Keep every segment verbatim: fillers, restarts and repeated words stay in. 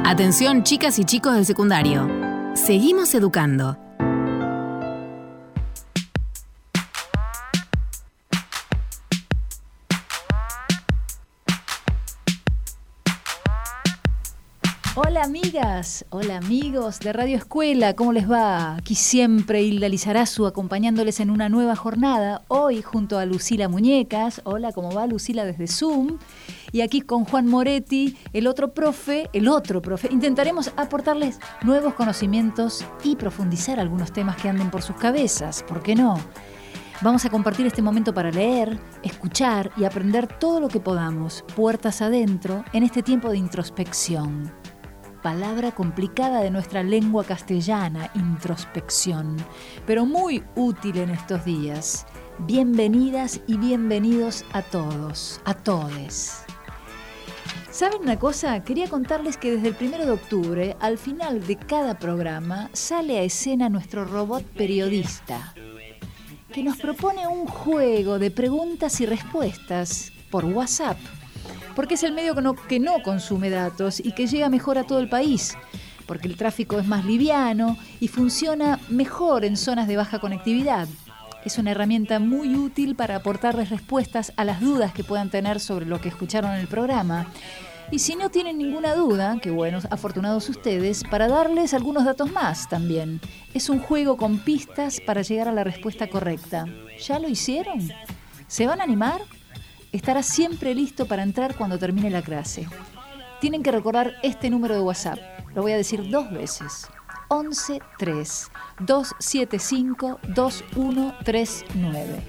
Atención, chicas y chicos del secundario. Seguimos educando. Hola amigas, hola amigos de Radio Escuela, ¿cómo les va? Aquí siempre Hilda Lizarazu acompañándoles en una nueva jornada, hoy junto a Lucila Muñecas. Hola, ¿cómo va Lucila desde Zoom? Y aquí con Juan Moretti, el otro profe, el otro profe, intentaremos aportarles nuevos conocimientos y profundizar algunos temas que anden por sus cabezas, ¿por qué no? Vamos a compartir este momento para leer, escuchar y aprender todo lo que podamos, puertas adentro, en este tiempo de introspección. Palabra complicada de nuestra lengua castellana, introspección, pero muy útil en estos días. Bienvenidas y bienvenidos a todos, a todes. ¿Saben una cosa? Quería contarles que desde el primero de octubre, al final de cada programa, sale a escena nuestro robot periodista, que nos propone un juego de preguntas y respuestas por WhatsApp, porque es el medio que no, que no consume datos y que llega mejor a todo el país, porque el tráfico es más liviano y funciona mejor en zonas de baja conectividad. Es una herramienta muy útil para aportarles respuestas a las dudas que puedan tener sobre lo que escucharon en el programa. Y si no tienen ninguna duda, qué buenos, afortunados ustedes, para darles algunos datos más también. Es un juego con pistas para llegar a la respuesta correcta. ¿Ya lo hicieron? ¿Se van a animar? Estará siempre listo para entrar cuando termine la clase. Tienen que recordar este número de WhatsApp. Lo voy a decir dos veces. once tres dos siete cinco dos uno tres nueve.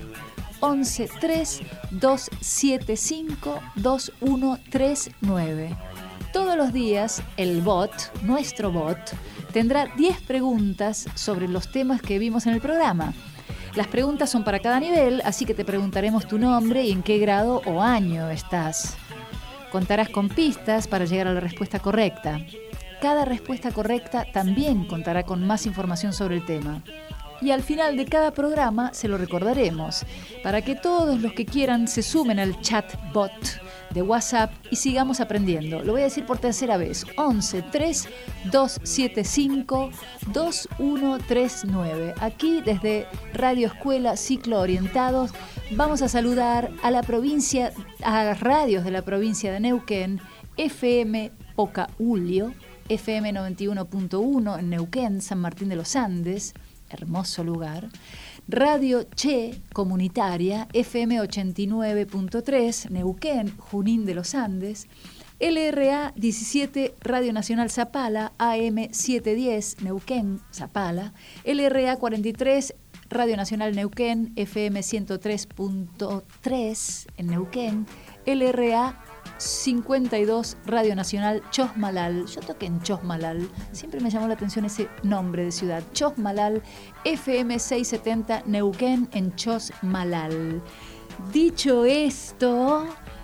once tres dos siete cinco dos uno tres nueve. Todos los días el bot, nuestro bot, tendrá diez preguntas sobre los temas que vimos en el programa. Las preguntas son para cada nivel, así que te preguntaremos tu nombre y en qué grado o año estás. Contarás con pistas para llegar a la respuesta correcta. Cada respuesta correcta también contará con más información sobre el tema. Y al final de cada programa se lo recordaremos, para que todos los que quieran se sumen al chatbot de WhatsApp y sigamos aprendiendo. Lo voy a decir por tercera vez. once tres dos siete cinco dos uno tres nueve. Aquí desde Radio Escuela Ciclo Orientados vamos a saludar a la provincia, a radios de la provincia de Neuquén, F M Pocahuilio, F M noventa y uno punto uno en Neuquén, San Martín de los Andes, hermoso lugar. Radio Che Comunitaria, F M ochenta y nueve punto tres, Neuquén, Junín de los Andes. L R A diecisiete, Radio Nacional Zapala, A M setecientos diez, Neuquén, Zapala. L R A cuarenta y tres, Radio Nacional Neuquén, F M ciento tres punto tres en Neuquén. L R A cincuenta y dos, Radio Nacional Chosmalal. Yo toqué en Chosmalal, siempre me llamó la atención ese nombre de ciudad. Chosmalal, F M seiscientos setenta, Neuquén en Chosmalal. Dicho esto,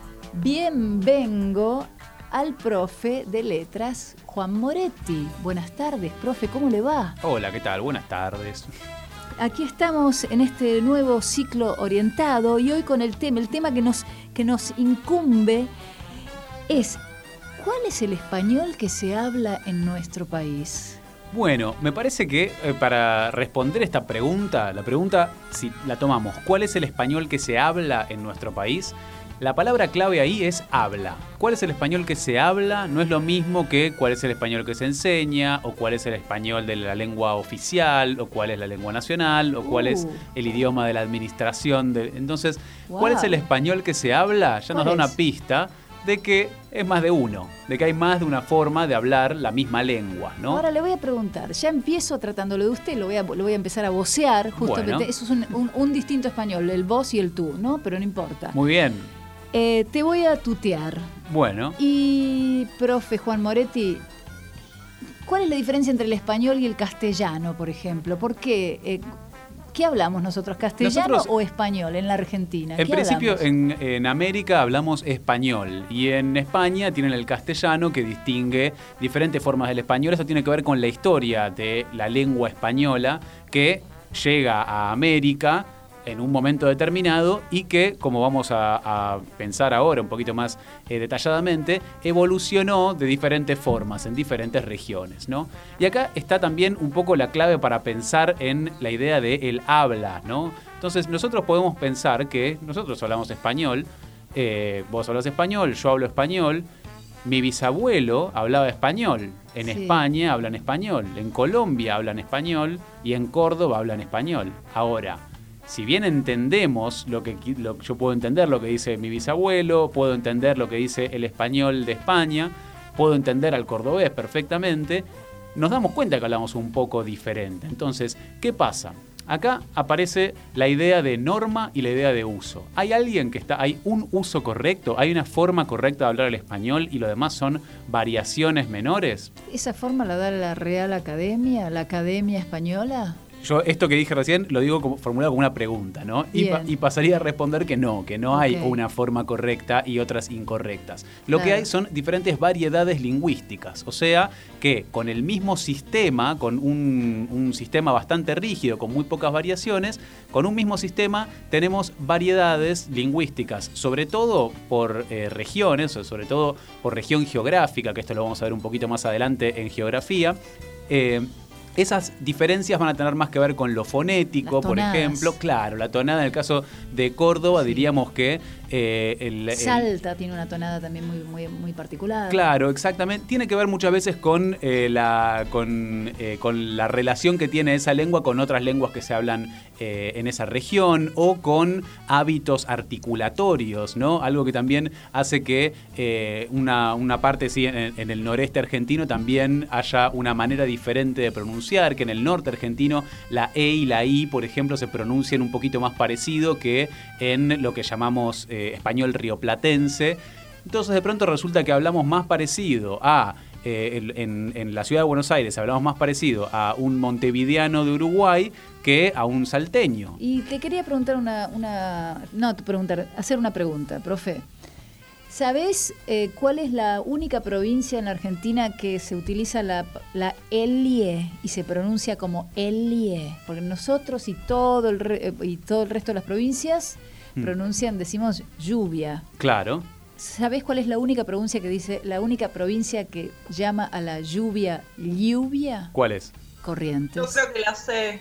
bien vengo al profe de letras, Juan Moretti. Buenas tardes, profe, ¿cómo le va? Hola, ¿qué tal? Buenas tardes. Aquí estamos en este nuevo ciclo orientado y hoy con el tema, el tema que nos, que nos incumbe es, ¿cuál es el español que se habla en nuestro país? Bueno, me parece que eh, para responder esta pregunta, la pregunta, si la tomamos, ¿cuál es el español que se habla en nuestro país? La palabra clave ahí es habla. ¿Cuál es el español que se habla? No es lo mismo que cuál es el español que se enseña, o cuál es el español de la lengua oficial, o cuál es la lengua nacional, o cuál uh. es el idioma de la administración. De... Entonces, wow. ¿Cuál es el español que se habla? Ya nos da una pista de que es más de uno, de que hay más de una forma de hablar la misma lengua, ¿no? Ahora le voy a preguntar, ya empiezo tratándolo de usted, lo voy a, lo voy a empezar a vocear, justamente, bueno. Eso es un, un, un distinto español, el vos y el tú, ¿no? Pero no importa. Muy bien. Eh, te voy a tutear. Bueno. Y, profe Juan Moretti, ¿cuál es la diferencia entre el español y el castellano, por ejemplo? ¿Por qué? Eh, ¿Qué hablamos nosotros? ¿Castellano nosotros, o español en la Argentina? En principio, en, en América hablamos español y en España tienen el castellano que distingue diferentes formas del español. Eso tiene que ver con la historia de la lengua española que llega a América en un momento determinado y que, como vamos a, a pensar ahora un poquito más eh, detalladamente, evolucionó de diferentes formas en diferentes regiones, ¿no? Y acá está también un poco la clave para pensar en la idea de el habla, ¿no? Entonces nosotros podemos pensar que nosotros hablamos español, eh, vos hablas español, yo hablo español, mi bisabuelo hablaba español, en sí. España hablan español, en Colombia hablan español y en Córdoba hablan español. Ahora, si bien entendemos lo que lo, yo puedo entender lo que dice mi bisabuelo, puedo entender lo que dice el español de España, puedo entender al cordobés perfectamente, nos damos cuenta que hablamos un poco diferente. Entonces, ¿qué pasa? Acá aparece la idea de norma y la idea de uso. ¿Hay alguien que está, hay un uso correcto? ¿Hay una forma correcta de hablar el español y lo demás son variaciones menores? ¿Esa forma la da la Real Academia, la Academia Española? Yo esto que dije recién lo digo como, formulado como una pregunta, ¿no? Y, pa, y pasaría a responder que no, que no okay. hay una forma correcta y otras incorrectas. Lo claro. que hay son diferentes variedades lingüísticas, o sea que con el mismo sistema, con un, un sistema bastante rígido, con muy pocas variaciones, con un mismo sistema tenemos variedades lingüísticas, sobre todo por eh, regiones, o sobre todo por región geográfica, que esto lo vamos a ver un poquito más adelante en geografía. Eh, Esas diferencias van a tener más que ver con lo fonético, por ejemplo. Claro, la tonada en el caso de Córdoba sí. diríamos que... Eh, el, el, Salta tiene una tonada también muy, muy, muy particular. Claro, exactamente. Tiene que ver muchas veces con, eh, la, con, eh, con la relación que tiene esa lengua con otras lenguas que se hablan eh, en esa región o con hábitos articulatorios, ¿no? Algo que también hace que eh, una, una parte, sí, en, en el noreste argentino también haya una manera diferente de pronunciar, que en el norte argentino la E y la I, por ejemplo, se pronuncian un poquito más parecido que en lo que llamamos... Eh, español rioplatense. Entonces de pronto resulta que hablamos más parecido a eh, en, en la ciudad de Buenos Aires hablamos más parecido a un montevideano de Uruguay que a un salteño. Y te quería preguntar una, una no preguntar, hacer una pregunta, profe. ¿Sabés eh, cuál es la única provincia en la Argentina que se utiliza la, la elie y se pronuncia como elie? Porque nosotros y todo el re, y todo el resto de las provincias pronuncian, decimos lluvia. Claro. ¿Sabés cuál es la única provincia que dice, la única provincia que llama a la lluvia lluvia? ¿Cuál es? Corrientes. Yo creo que la sé.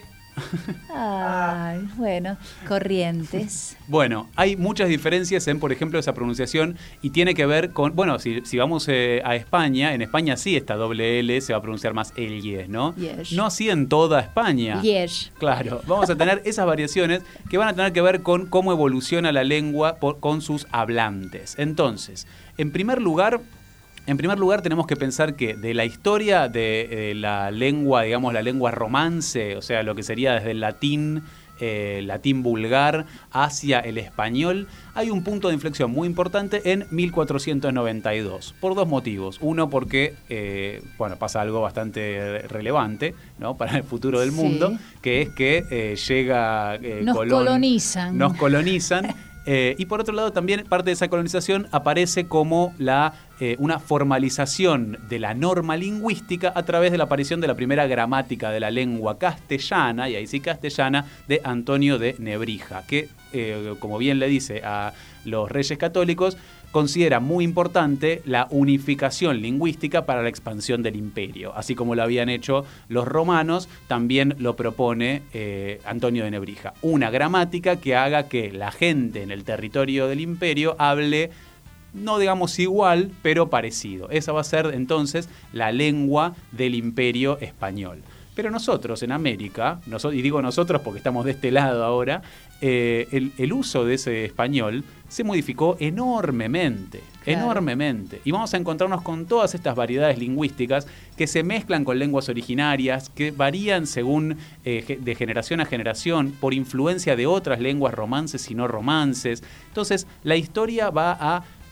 Ay, bueno, Corrientes. Bueno, hay muchas diferencias en, por ejemplo, esa pronunciación y tiene que ver con, bueno, si, si vamos eh, a España, en España sí esta doble L se va a pronunciar más el yes, ¿no? Yes. No así en toda España. Yes. Claro, vamos a tener esas variaciones que van a tener que ver con cómo evoluciona la lengua por, con sus hablantes. Entonces, en primer lugar... En primer lugar, tenemos que pensar que de la historia de, de la lengua, digamos, la lengua romance, o sea, lo que sería desde el latín, eh, latín vulgar, hacia el español, hay un punto de inflexión muy importante en mil cuatrocientos noventa y dos, por dos motivos. Uno, porque, eh, bueno, pasa algo bastante relevante, ¿no?, para el futuro del mundo, sí. que es que eh, llega eh, Nos Colón, colonizan. Nos colonizan. Eh, y por otro lado también parte de esa colonización aparece como la, eh, una formalización de la norma lingüística a través de la aparición de la primera gramática de la lengua castellana, y ahí sí castellana, de Antonio de Nebrija, que eh, como bien le dice a los Reyes Católicos, considera muy importante la unificación lingüística para la expansión del imperio. Así como lo habían hecho los romanos, también lo propone eh, Antonio de Nebrija. Una gramática que haga que la gente en el territorio del imperio hable, no digamos igual, pero parecido. Esa va a ser entonces la lengua del imperio español. Pero nosotros en América, nosotros, y digo nosotros porque estamos de este lado ahora, eh, el, el uso de ese español se modificó enormemente, claro. enormemente. Y vamos a encontrarnos con todas estas variedades lingüísticas que se mezclan con lenguas originarias, que varían según eh, de generación a generación, por influencia de otras lenguas romances y no romances. Entonces, la historia va a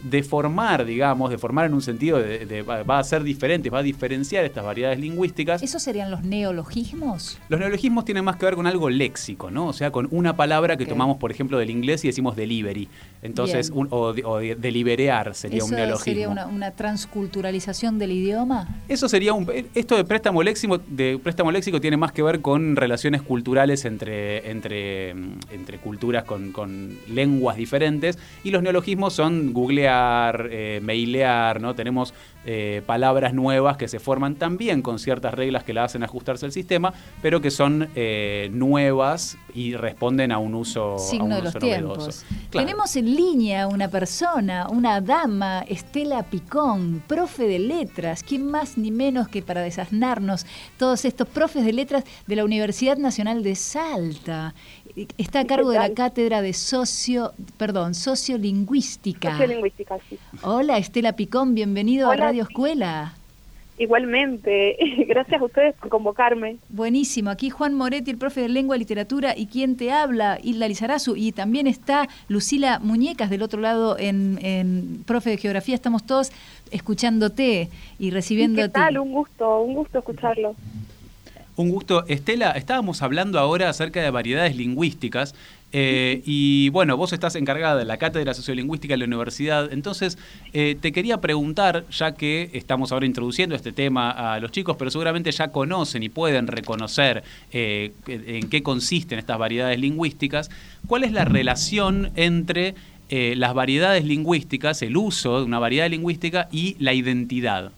deformar, digamos, deformar en un sentido de, de va a ser diferente, va a diferenciar estas variedades lingüísticas. ¿Esos serían los neologismos? Los neologismos tienen más que ver con algo léxico, ¿no? O sea, con una palabra que okay. tomamos, por ejemplo, del inglés y decimos delivery. Entonces, un, o, o deliberear sería ¿Eso un neologismo. ¿Sería una, una transculturalización del idioma? Eso sería un... Esto de préstamo léxico, de préstamo léxico tiene más que ver con relaciones culturales entre, entre, entre culturas con, con lenguas diferentes, y los neologismos son googlear, eh, mailear, ¿no? Tenemos eh, palabras nuevas que se forman también con ciertas reglas que la hacen ajustarse al sistema, pero que son eh, nuevas y responden a un uso, signo a un de los uso tiempos. novedoso. Claro. Tenemos en línea una persona, una dama, Estela Picón, profe de letras. ¿Quién más ni menos que para desasnarnos todos estos profes de letras de la Universidad Nacional de Salta? Está a cargo de la cátedra de socio, perdón, sociolingüística. Sociolingüística, sí. Hola, Estela Picón, bienvenido Hola. a Radio Escuela. Igualmente, gracias a ustedes por convocarme. Buenísimo, aquí Juan Moretti, el profe de Lengua y Literatura, y quien te habla, Hilda Lizarazu, y también está Lucila Muñecas del otro lado en, en profe de Geografía. Estamos todos escuchándote y recibiéndote. ¿Qué tal? Un gusto, un gusto escucharlo. Un gusto. Estela, estábamos hablando ahora acerca de variedades lingüísticas eh, y bueno, vos estás encargada de la Cátedra Sociolingüística de la Universidad, entonces eh, te quería preguntar, ya que estamos ahora introduciendo este tema a los chicos, pero seguramente ya conocen y pueden reconocer eh, en qué consisten estas variedades lingüísticas, ¿cuál es la relación entre eh, las variedades lingüísticas, el uso de una variedad lingüística y la identidad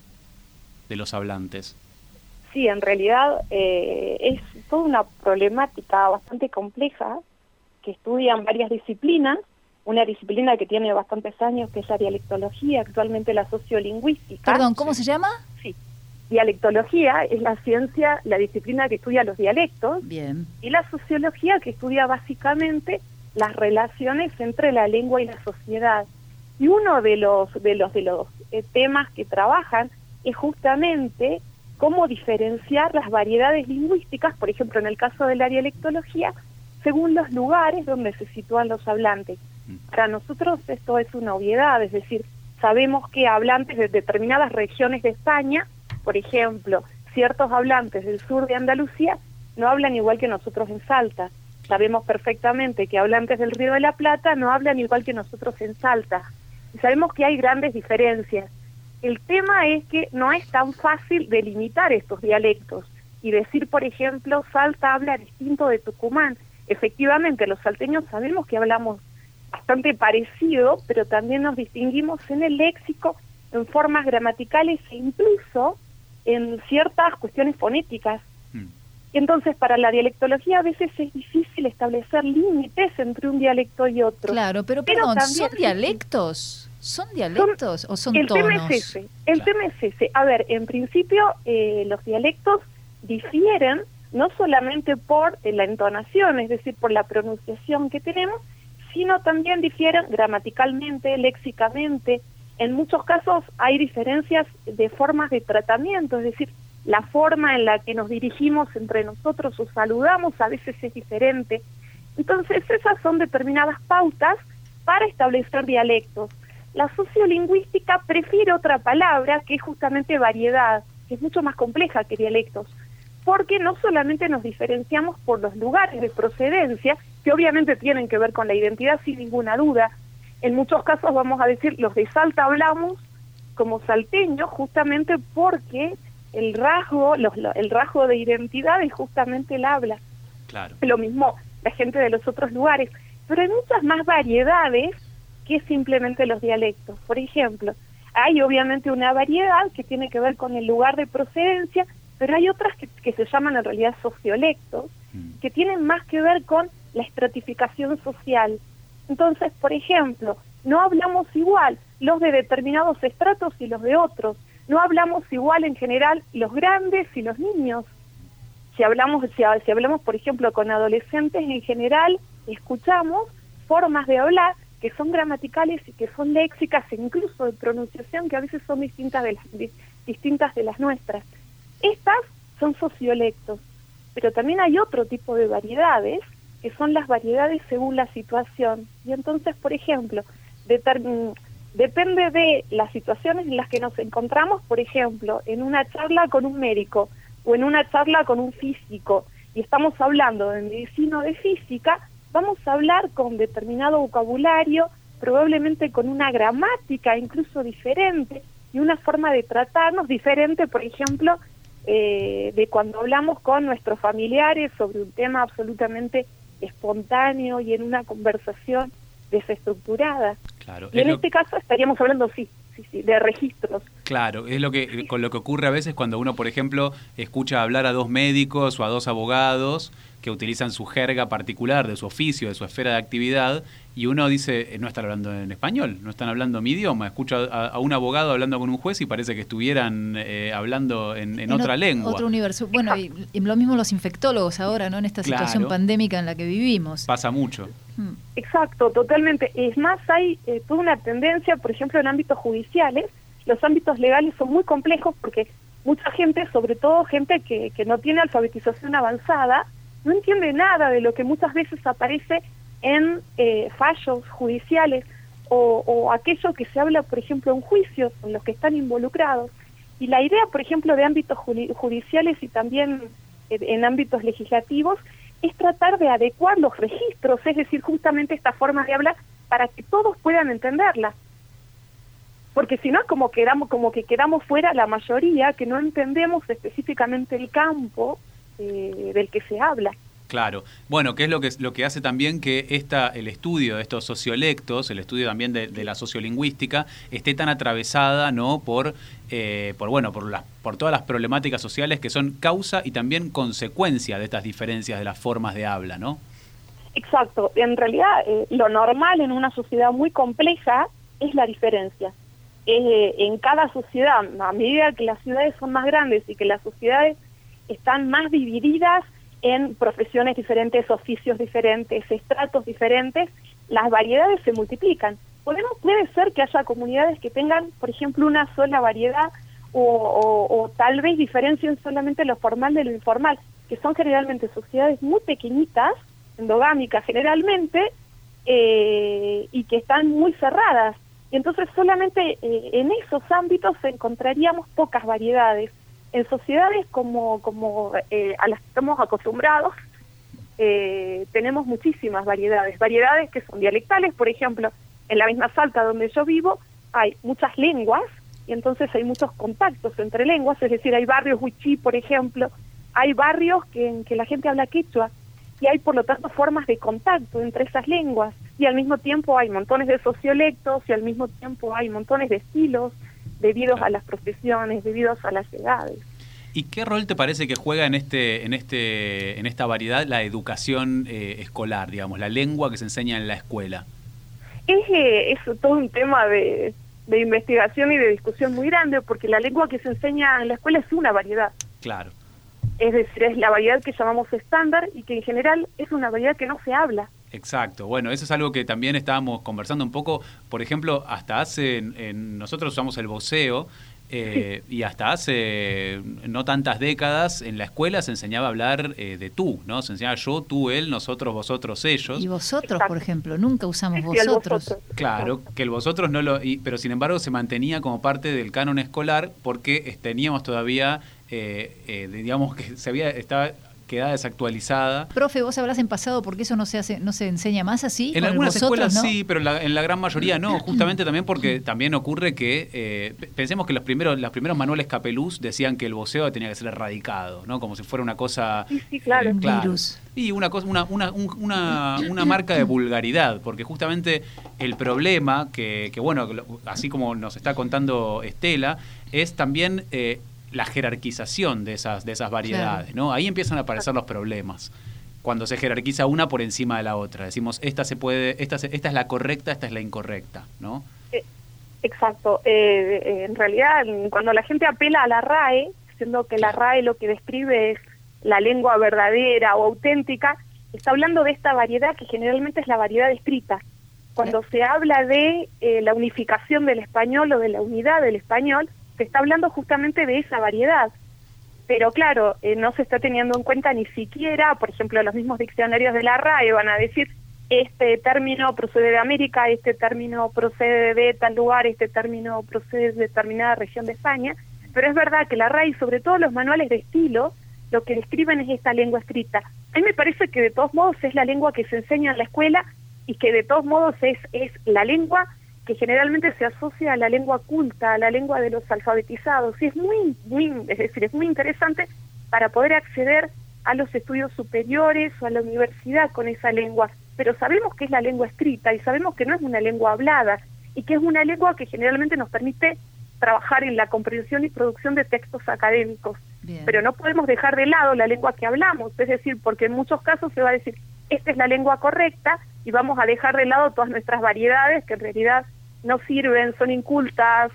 de los hablantes? Sí, en realidad eh, es toda una problemática bastante compleja que estudian varias disciplinas. Una disciplina que tiene bastantes años, que es la dialectología, actualmente la sociolingüística. Perdón, ¿cómo se llama? Sí, dialectología es la ciencia, la disciplina que estudia los dialectos. Bien. Y la sociología que estudia básicamente las relaciones entre la lengua y la sociedad. Y uno de los, de los, de los eh, temas que trabajan es justamente cómo diferenciar las variedades lingüísticas, por ejemplo, en el caso de la dialectología, según los lugares donde se sitúan los hablantes. Para nosotros esto es una obviedad, es decir, sabemos que hablantes de determinadas regiones de España, por ejemplo, ciertos hablantes del sur de Andalucía, no hablan igual que nosotros en Salta. Sabemos perfectamente que hablantes del Río de la Plata no hablan igual que nosotros en Salta. Y sabemos que hay grandes diferencias. El tema es que no es tan fácil delimitar estos dialectos y decir, por ejemplo, Salta habla distinto de Tucumán. Efectivamente, los salteños sabemos que hablamos bastante parecido, pero también nos distinguimos en el léxico, en formas gramaticales e incluso en ciertas cuestiones fonéticas. Mm. Entonces, para la dialectología a veces es difícil establecer límites entre un dialecto y otro. Claro, pero perdón, pero ¿son dialectos? ¿Son dialectos son, o son el tonos? Tema es ese, el claro. tema es ese. A ver, en principio eh, los dialectos difieren no solamente por eh, la entonación, es decir, por la pronunciación que tenemos, sino también difieren gramaticalmente, léxicamente. En muchos casos hay diferencias de formas de tratamiento, es decir, la forma en la que nos dirigimos entre nosotros o saludamos a veces es diferente. Entonces esas son determinadas pautas para establecer dialectos. La sociolingüística prefiere otra palabra que es justamente variedad, que es mucho más compleja que dialectos, porque no solamente nos diferenciamos por los lugares de procedencia, que obviamente tienen que ver con la identidad sin ninguna duda. En muchos casos vamos a decir, los de Salta hablamos como salteños justamente porque el rasgo, los, el rasgo de identidad es justamente el habla. Claro. Lo mismo la gente de los otros lugares, pero hay muchas más variedades que simplemente los dialectos. Por ejemplo, hay obviamente una variedad que tiene que ver con el lugar de procedencia, pero hay otras que, que se llaman en realidad sociolectos, mm. que tienen más que ver con la estratificación social. Entonces, por ejemplo, no hablamos igual los de determinados estratos y los de otros, no hablamos igual en general los grandes y los niños. Si hablamos, si, si hablamos, por ejemplo, con adolescentes en general, escuchamos formas de hablar que son gramaticales y que son léxicas e incluso de pronunciación que a veces son distintas de las, de, distintas de las nuestras. Estas son sociolectos, pero también hay otro tipo de variedades que son las variedades según la situación. Y entonces, por ejemplo, determin, depende de las situaciones en las que nos encontramos, por ejemplo, en una charla con un médico o en una charla con un físico, y estamos hablando de medicina o de física, vamos a hablar con determinado vocabulario, probablemente con una gramática incluso diferente y una forma de tratarnos diferente, por ejemplo, eh, de cuando hablamos con nuestros familiares sobre un tema absolutamente espontáneo y en una conversación desestructurada. Claro, y en lo... este caso estaríamos hablando, sí, sí, sí, de registros. Claro, es lo que con lo que ocurre a veces cuando uno, por ejemplo, escucha hablar a dos médicos o a dos abogados que utilizan su jerga particular de su oficio, de su esfera de actividad, y uno dice, no están hablando en español, no están hablando mi idioma. Escucho a, a un abogado hablando con un juez y parece que estuvieran eh, hablando en, en, en otra o, lengua. Otro universo. Bueno, y, y lo mismo los infectólogos ahora, ¿no? En esta Claro. situación pandémica en la que vivimos. Pasa mucho. Hmm. Exacto, totalmente. Es más, hay eh, toda una tendencia, por ejemplo, en ámbitos judiciales. Los ámbitos legales son muy complejos porque mucha gente, sobre todo gente que, que no tiene alfabetización avanzada, no entiende nada de lo que muchas veces aparece en eh, fallos judiciales o, o aquello que se habla, por ejemplo, en juicios en los que están involucrados. Y la idea, por ejemplo, de ámbitos judiciales y también eh, en ámbitos legislativos es tratar de adecuar los registros, es decir, justamente esta forma de hablar para que todos puedan entenderla. Porque si no es como quedamos, como que quedamos fuera la mayoría, que no entendemos específicamente el campo eh, del que se habla. Claro. Bueno, que es lo que lo que hace también que esta el estudio de estos sociolectos, el estudio también de, de la sociolingüística, esté tan atravesada, ¿no? por eh, por bueno, por las por todas las problemáticas sociales que son causa y también consecuencia de estas diferencias de las formas de habla, ¿no? Exacto. En realidad, eh, lo normal en una sociedad muy compleja es la diferencia. Eh, en cada sociedad, a medida que las ciudades son más grandes y que las sociedades están más divididas en profesiones diferentes, oficios diferentes, estratos diferentes, las variedades se multiplican. Podemos, puede ser que haya comunidades que tengan, por ejemplo, una sola variedad o, o, o tal vez diferencien solamente lo formal de lo informal, que son generalmente sociedades muy pequeñitas, endogámicas generalmente, eh, y que están muy cerradas. Entonces solamente eh, en esos ámbitos encontraríamos pocas variedades. En sociedades como, como eh, a las que estamos acostumbrados, eh, tenemos muchísimas variedades. Variedades que son dialectales, por ejemplo, en la misma Salta donde yo vivo hay muchas lenguas y entonces hay muchos contactos entre lenguas, es decir, hay barrios huichí, por ejemplo, hay barrios que, en que la gente habla quechua y hay por lo tanto formas de contacto entre esas lenguas y al mismo tiempo hay montones de sociolectos y al mismo tiempo hay montones de estilos debidos a las profesiones, debidos a las edades. ¿Y qué rol te parece que juega en este, en este, en esta variedad la educación eh, escolar, digamos, la lengua que se enseña en la escuela? Es, eh, es todo un tema de, de investigación y de discusión muy grande, porque la lengua que se enseña en la escuela es una variedad. Claro. Es decir, es la variedad que llamamos estándar y que en general es una variedad que no se habla. Exacto. Bueno, eso es algo que también estábamos conversando un poco. Por ejemplo, hasta hace, en, nosotros usamos el voceo, eh, sí. y hasta hace no tantas décadas en la escuela se enseñaba a hablar eh, de tú, ¿no? Se enseñaba yo, tú, él, nosotros, vosotros, ellos. Y vosotros, Exacto. por ejemplo, nunca usamos Sí, vosotros. vosotros. Claro, que el vosotros no lo... Y, pero sin embargo se mantenía como parte del canon escolar porque teníamos todavía, eh, eh, digamos que se había estaba quedada desactualizada. Profe, vos hablás en pasado porque eso no se hace, no se enseña más así. En algunas vosotros, escuelas ¿no? sí, pero en la, en la gran mayoría no, justamente también porque también ocurre que, eh, pensemos que los primeros los primeros manuales Capeluz decían que el voceo tenía que ser erradicado, ¿no? Como si fuera una cosa... Sí, sí, claro. Eh, claro. Virus. Y una cosa, una, una, un, una, una marca de vulgaridad, porque justamente el problema, que, que bueno, así como nos está contando Estela, es también... Eh, la jerarquización de esas de esas variedades, claro. ¿no? Ahí empiezan a aparecer los problemas. Cuando se jerarquiza una por encima de la otra. Decimos, esta se puede, esta se, esta es la correcta, esta es la incorrecta, ¿no? Exacto. Eh, en realidad, cuando la gente apela a la R A E, diciendo que la R A E lo que describe es la lengua verdadera o auténtica, está hablando de esta variedad que generalmente es la variedad escrita. Cuando claro. se habla de eh, la unificación del español o de la unidad del español, se está hablando justamente de esa variedad, pero claro, eh, no se está teniendo en cuenta ni siquiera, por ejemplo, los mismos diccionarios de la R A E van a decir este término procede de América, este término procede de tal lugar, este término procede de determinada región de España, pero es verdad que la R A I, sobre todo los manuales de estilo, lo que describen es esta lengua escrita. A mí me parece que de todos modos es la lengua que se enseña en la escuela y que de todos modos es, es la lengua que generalmente se asocia a la lengua culta, a la lengua de los alfabetizados, y es muy, muy, es decir, es muy interesante para poder acceder a los estudios superiores o a la universidad con esa lengua, pero sabemos que es la lengua escrita y sabemos que no es una lengua hablada y que es una lengua que generalmente nos permite trabajar en la comprensión y producción de textos académicos. Bien. Pero no podemos dejar de lado la lengua que hablamos, es decir, porque en muchos casos se va a decir, esta es la lengua correcta, y vamos a dejar de lado todas nuestras variedades que en realidad no sirven, son incultas,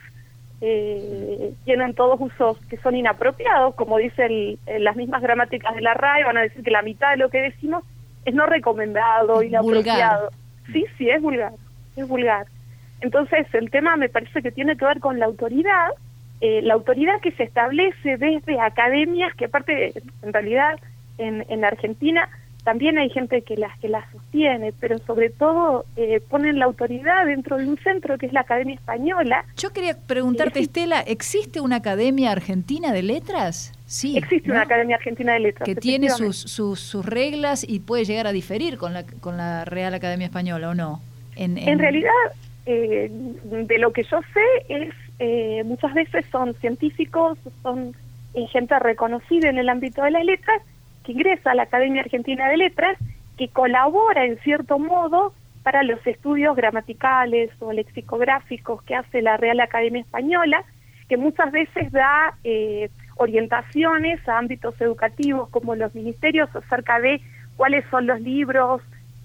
eh, tienen todos usos que son inapropiados, como dicen las mismas gramáticas de la R A E, van a decir que la mitad de lo que decimos es no recomendado, inapropiado. Sí, sí, es vulgar, es vulgar. Entonces el tema me parece que tiene que ver con la autoridad, eh, la autoridad que se establece desde academias, que aparte, en realidad, en, en Argentina también hay gente que las que la sostiene, pero sobre todo eh, ponen la autoridad dentro de un centro que es la Academia Española. Yo quería preguntarte, eh, Estela, ¿existe una Academia Argentina de Letras? Sí. Existe, ¿no?, una Academia Argentina de Letras. Que tiene sus, sus, sus reglas y puede llegar a diferir con la, con la Real Academia Española, ¿o no? En, en... en realidad, eh, de lo que yo sé, es eh, muchas veces son científicos, son eh, gente reconocida en el ámbito de las letras, que ingresa a la Academia Argentina de Letras, que colabora en cierto modo para los estudios gramaticales o lexicográficos que hace la Real Academia Española, que muchas veces da eh, orientaciones a ámbitos educativos como los ministerios acerca de cuáles son los libros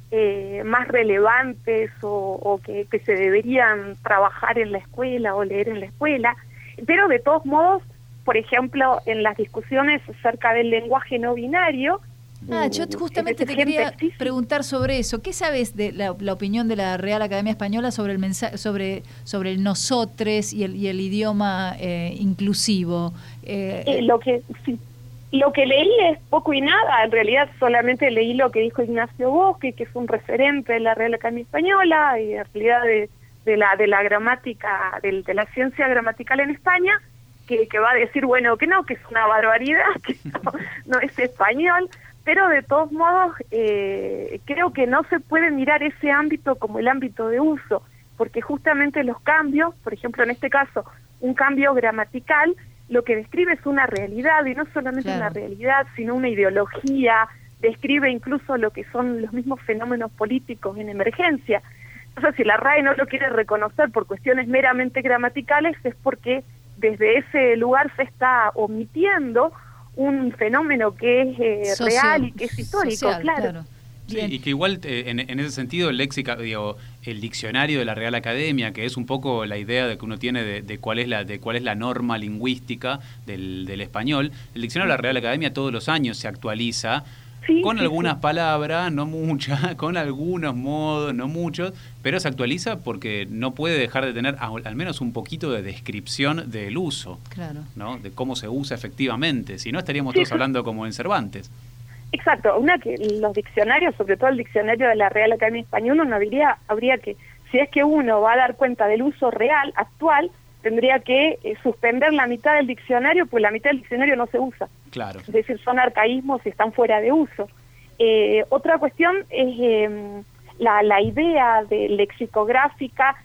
eh, más relevantes o, o que, que se deberían trabajar en la escuela o leer en la escuela, pero de todos modos, por ejemplo, en las discusiones acerca del lenguaje no binario. Ah, yo justamente te quería preguntar sobre eso. ¿Qué sabes de la, la opinión de la Real Academia Española sobre el mensaje, sobre sobre el nosotres y el y el idioma eh, inclusivo? Eh, eh, lo que sí, lo que leí es poco y nada. En realidad solamente leí lo que dijo Ignacio Bosque, que es un referente de la Real Academia Española y en realidad de, de la de la gramática, de, de la ciencia gramatical en España. Que, que va a decir, bueno, que no, que es una barbaridad, que no, no es español, pero de todos modos eh, creo que no se puede mirar ese ámbito como el ámbito de uso, porque justamente los cambios, por ejemplo en este caso, un cambio gramatical, lo que describe es una realidad, y no solamente claro. una realidad, sino una ideología, describe incluso lo que son los mismos fenómenos políticos en emergencia. Entonces, si la R A E no lo quiere reconocer por cuestiones meramente gramaticales, es porque desde ese lugar se está omitiendo un fenómeno que es eh, Socio, real y que es histórico, social, claro. claro. Sí, y que igual eh, en, en ese sentido el léxica, digo, el diccionario de la Real Academia, que es un poco la idea de que uno tiene de, de cuál es la de cuál es la norma lingüística del, del español, el diccionario de la Real Academia todos los años se actualiza. Sí, con sí, algunas sí. palabras, no muchas, con algunos modos, no muchos, pero se actualiza porque no puede dejar de tener al menos un poquito de descripción del uso, claro, ¿no? De cómo se usa efectivamente, si no estaríamos sí, todos sí. hablando como en Cervantes. Exacto, una que los diccionarios, sobre todo el diccionario de la Real Academia Española, no habría, habría que, si es que uno va a dar cuenta del uso real, actual, tendría que eh, suspender la mitad del diccionario, pues la mitad del diccionario no se usa. Claro. Es decir, son arcaísmos y están fuera de uso. Eh, otra cuestión es eh, la, la idea de lexicográfica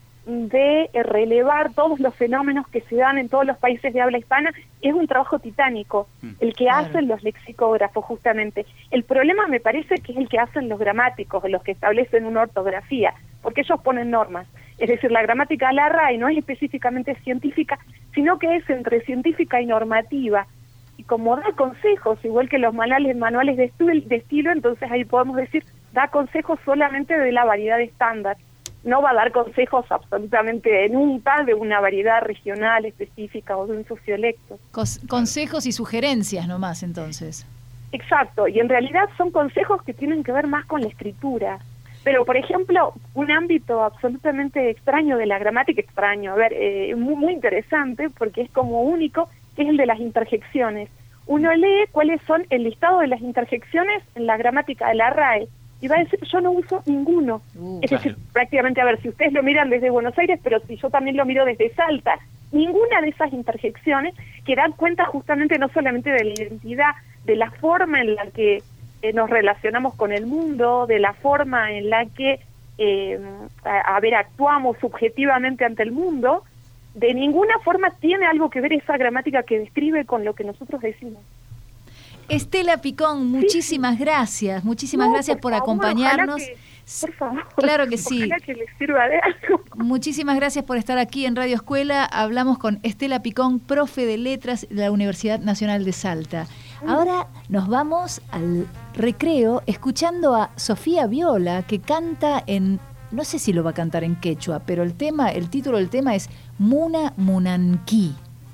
de eh, relevar todos los fenómenos que se dan en todos los países de habla hispana. Es un trabajo titánico, mm, el que claro. hacen los lexicógrafos justamente. El problema me parece que es el que hacen los gramáticos, los que establecen una ortografía, porque ellos ponen normas. Es decir, la gramática de la R A E no es específicamente científica, sino que es entre científica y normativa. Y como da consejos, igual que los manuales, manuales de, estu- de estilo, entonces ahí podemos decir, da consejos solamente de la variedad estándar. No va a dar consejos absolutamente nunca de una variedad regional específica o de un sociolecto. Cos- consejos y sugerencias nomás, entonces. Exacto, y en realidad son consejos que tienen que ver más con la escritura. Pero, por ejemplo, un ámbito absolutamente extraño de la gramática, extraño, a ver, eh, muy, muy interesante, porque es como único, que es el de las interjecciones. Uno lee cuáles son el listado de las interjecciones en la gramática de la R A E, y va a decir, yo no uso ninguno. Uh, es decir, prácticamente, a ver, si ustedes lo miran desde Buenos Aires, pero si yo también lo miro desde Salta, ninguna de esas interjecciones que dan cuenta justamente no solamente de la identidad, de la forma en la que eh, nos relacionamos con el mundo, de la forma en la que, eh, a, a ver, actuamos subjetivamente ante el mundo, de ninguna forma tiene algo que ver esa gramática que describe con lo que nosotros decimos. Estela Picón, muchísimas sí. gracias, muchísimas no, gracias por, por favor, acompañarnos. Que, por favor, claro que sí. Ojalá que les sirva de algo. Muchísimas gracias por estar aquí en Radio Escuela. Hablamos con Estela Picón, profe de letras de la Universidad Nacional de Salta. Ahora nos vamos al recreo escuchando a Sofía Viola, que canta en, no sé si lo va a cantar en quechua, pero el tema, el título del tema es Muna Munanquí.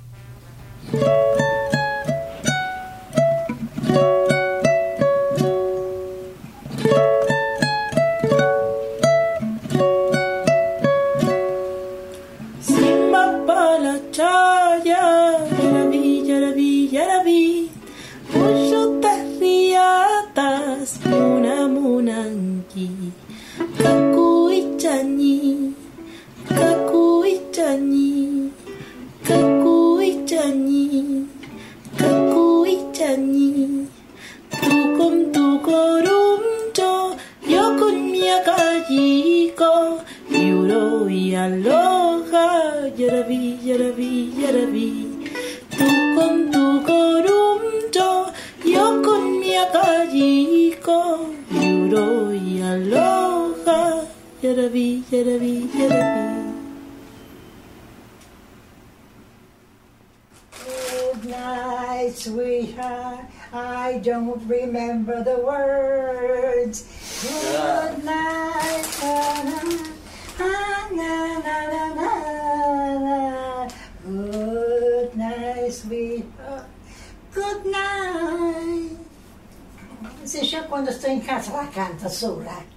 Muna munanki kakui chani kakui chani kakui chani kakui chani tu con tu corumcho yo con mi acallico yuro y aloha yarabi yarabi yarabi tu con tu corumcho yo con mi acallico yuro y aloha yarabi yarabi yarabi. Good night, sweetheart. I don't remember the words. Good night, na na na na na na. Good night, sweetheart. Good night. Se yo cuando estoy en casa la canto sola.